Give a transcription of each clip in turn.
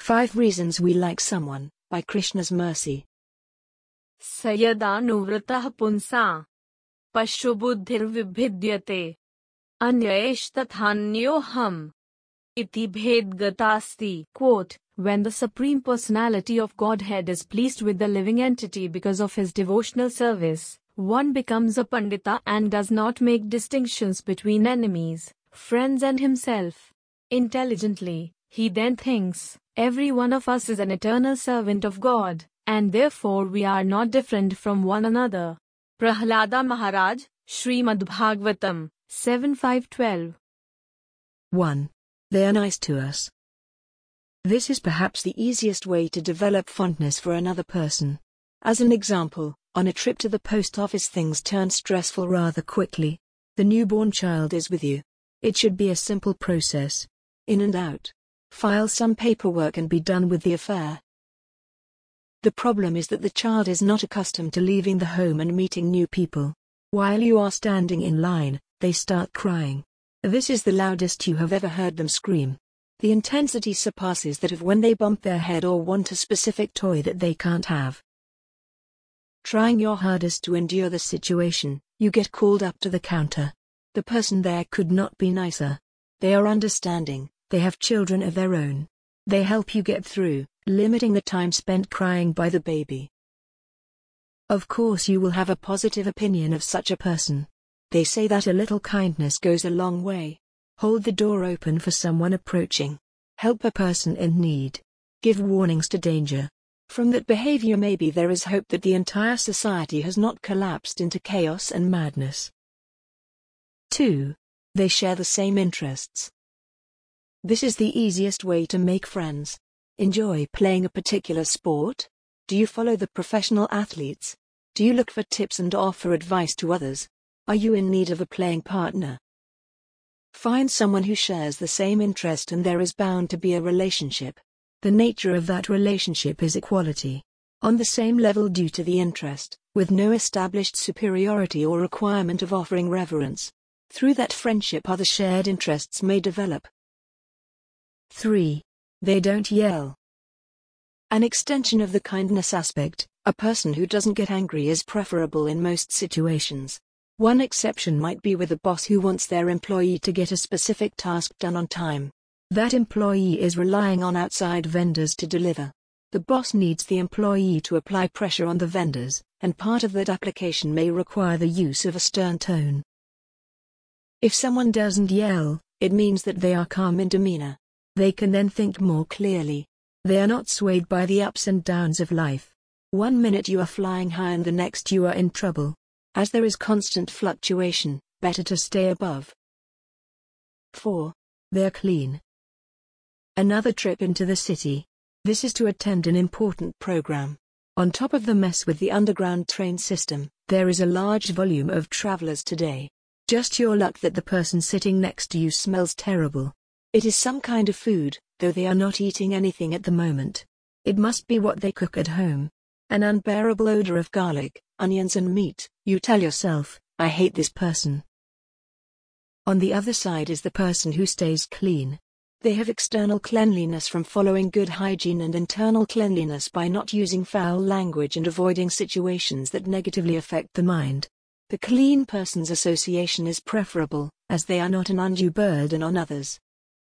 5 Reasons We Like Someone, by Krishna's Mercy. सयदानुवृतः पुंसा पशुबुद्धिर्विभिद्यते अन्यैस्तथान्योऽहम् इति भेदगतास्ति. Quote, when the Supreme Personality of Godhead is pleased with the living entity because of his devotional service, one becomes a Pandita and does not make distinctions between enemies, friends and himself. Intelligently, he then thinks, every one of us is an eternal servant of God, and therefore we are not different from one another. Prahlada Maharaj, Srimad Bhagavatam, 7.5-12. 1. They are nice to us. This is perhaps the easiest way to develop fondness for another person. As an example, on a trip to the post office things turn stressful rather quickly. The newborn child is with you. It should be a simple process. In and out. File some paperwork and be done with the affair. The problem is that the child is not accustomed to leaving the home and meeting new people. While you are standing in line, they start crying. This is the loudest you have ever heard them scream. The intensity surpasses that of when they bump their head or want a specific toy that they can't have. Trying your hardest to endure the situation, you get called up to the counter. The person there could not be nicer. They are understanding, they have children of their own. They help you get through, limiting the time spent crying by the baby. Of course you will have a positive opinion of such a person. They say that a little kindness goes a long way. Hold the door open for someone approaching. Help a person in need. Give warnings to danger. From that behavior maybe there is hope that the entire society has not collapsed into chaos and madness. 2. They share the same interests. This is the easiest way to make friends. Enjoy playing a particular sport? Do you follow the professional athletes? Do you look for tips and offer advice to others? Are you in need of a playing partner? Find someone who shares the same interest and there is bound to be a relationship. The nature of that relationship is equality. On the same level due to the interest, with no established superiority or requirement of offering reverence. Through that friendship other shared interests may develop. 3. They don't yell. An extension of the kindness aspect, a person who doesn't get angry is preferable in most situations. One exception might be with a boss who wants their employee to get a specific task done on time. That employee is relying on outside vendors to deliver. The boss needs the employee to apply pressure on the vendors, and part of that application may require the use of a stern tone. If someone doesn't yell, it means that they are calm in demeanor. They can then think more clearly. They are not swayed by the ups and downs of life. One minute you are flying high and the next you are in trouble. As there is constant fluctuation, better to stay above. 4. They're clean. Another trip into the city. This is to attend an important program. On top of the mess with the underground train system, there is a large volume of travelers today. Just your luck that the person sitting next to you smells terrible. It is some kind of food, though they are not eating anything at the moment. It must be what they cook at home. An unbearable odor of garlic, onions and meat. You tell yourself, I hate this person. On the other side is the person who stays clean. They have external cleanliness from following good hygiene and internal cleanliness by not using foul language and avoiding situations that negatively affect the mind. The clean person's association is preferable, as they are not an undue burden on others.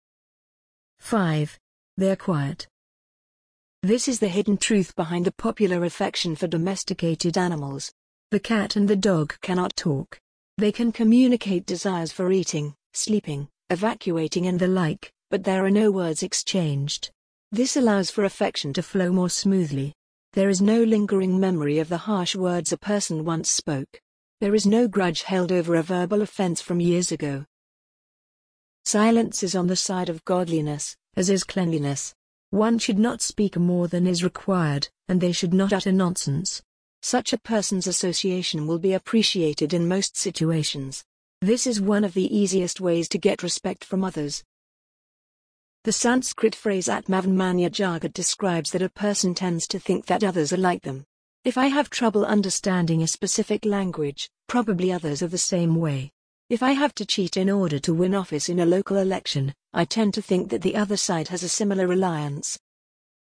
5. They're quiet. This is the hidden truth behind the popular affection for domesticated animals. The cat and the dog cannot talk. They can communicate desires for eating, sleeping, evacuating and the like, but there are no words exchanged. This allows for affection to flow more smoothly. There is no lingering memory of the harsh words a person once spoke. There is no grudge held over a verbal offense from years ago. Silence is on the side of godliness, as is cleanliness. One should not speak more than is required, and they should not utter nonsense. Such a person's association will be appreciated in most situations. This is one of the easiest ways to get respect from others. The Sanskrit phrase Atmavanmanya Jagat describes that a person tends to think that others are like them. If I have trouble understanding a specific language, probably others are the same way. If I have to cheat in order to win office in a local election, I tend to think that the other side has a similar reliance.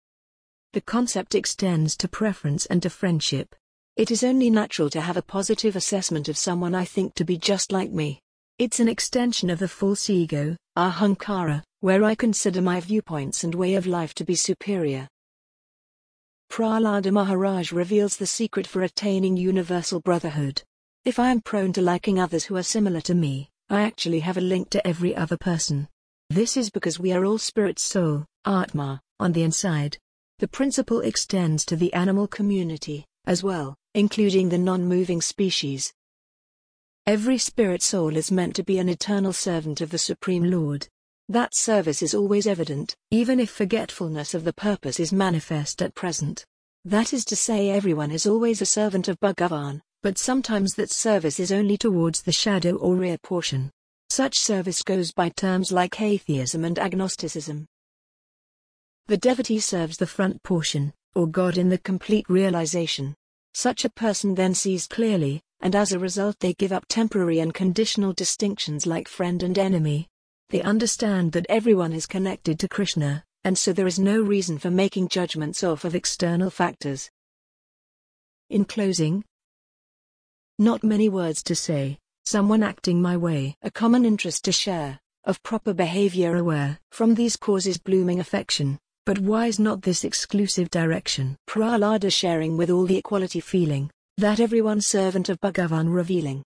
The concept extends to preference and to friendship. It is only natural to have a positive assessment of someone I think to be just like me. It's an extension of the false ego, ahankara, where I consider my viewpoints and way of life to be superior. Prahlada Maharaj reveals the secret for attaining universal brotherhood. If I am prone to liking others who are similar to me, I actually have a link to every other person. This is because we are all spirit soul, Atma, on the inside. The principle extends to the animal community, as well, including the non-moving species. Every spirit soul is meant to be an eternal servant of the Supreme Lord. That service is always evident, even if forgetfulness of the purpose is manifest at present. That is to say, everyone is always a servant of Bhagavan, but sometimes that service is only towards the shadow or rear portion. Such service goes by terms like atheism and agnosticism. The devotee serves the front portion, or God in the complete realization. Such a person then sees clearly, and as a result they give up temporary and conditional distinctions like friend and enemy. They understand that everyone is connected to Krishna, and so there is no reason for making judgments off of external factors. In closing, not many words to say, someone acting my way, a common interest to share, of proper behavior aware, from these causes blooming affection, but wise not this exclusive direction. Prahlada sharing with all the equality feeling, that everyone servant of Bhagavan revealing.